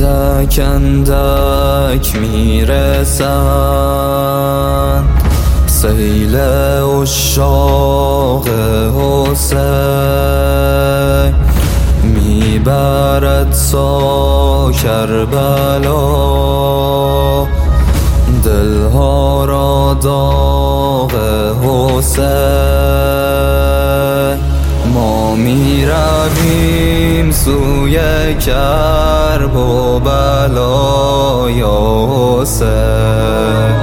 اندک اندک میرسند سیل عشاق حسین، میبرد سا کربلا دلها را داغ حسین. ما میرویم سوی کرب و بلا یا حسین،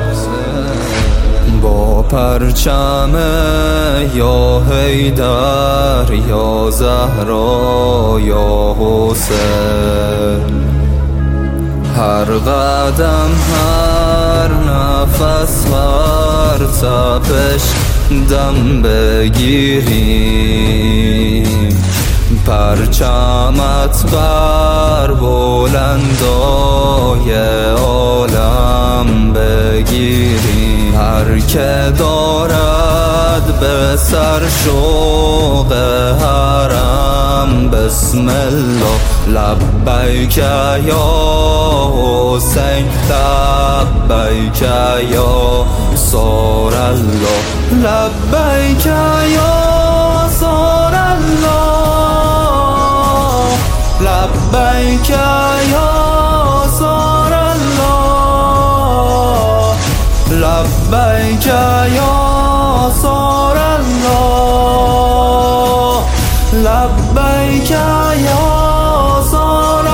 با پرچم یا حیدر یا زهرا یا حسین. هر قدم هر نفس هر تپش دم بگیریم، پرچمت بر بلندای عالم بگیریم. هر که دارد به سر شوق حرم بسم الله لبیک یا حسین، لبیک یا سار الله، لبیک یا سار الله، لبیک یا سار الله، لبیک یا سار الله، لبیک یا سار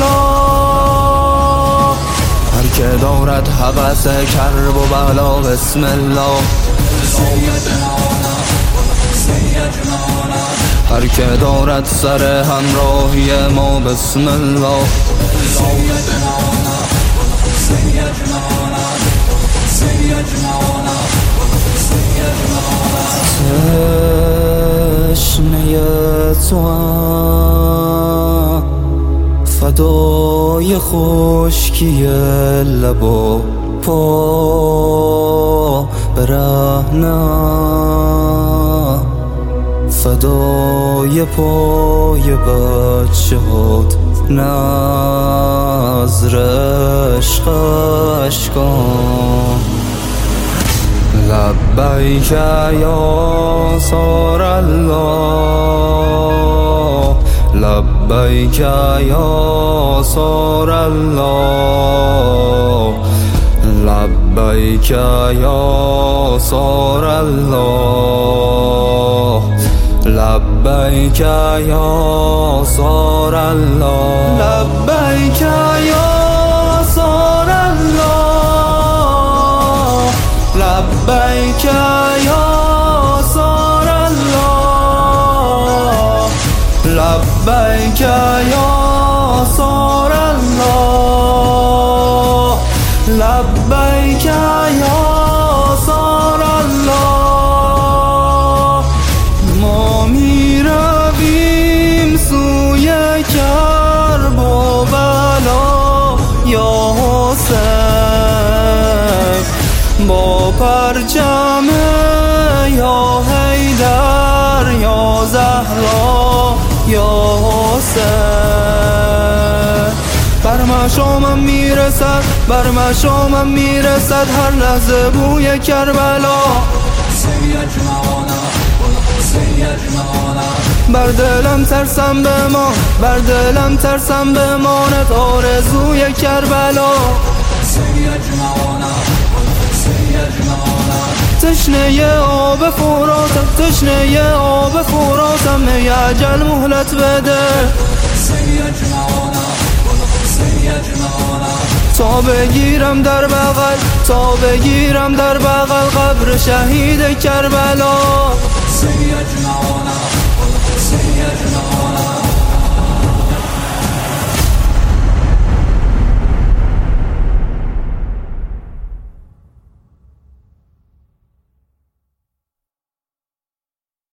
الله. هر که دارد هوس کرب و بلا بسم الله، هر که دارد سر همراهی ما بسم الله. تشنه توام فدای خشکی لب و پا برهنم، فدای پای بچه هات نظر عشقش کن. لبیک یا سار الله، لبیک یا سار الله، لبیک یا سار الله، لبیک یا سار الله، لبیک یا سار الله، لبیک یا سار الله، لبیک یا سار الله، لبیک یا سار الله. ما میرویم سوی کرب و بلا یا حسین، با پرچم یا حیدر یا زهرا یا حسین. بر مشامم میرسد بر مشامم میرسد هر لحظه بوی کربلا، بر دلم ترسم بمان بر دلم ترسم بماند آرزوی کربلا. تشنه آب فراتم تشنه آب فراتم ای اجل مهلت بده، تا بگیرم در بغل تا بگیرم در بغل قبر شهید کربلا.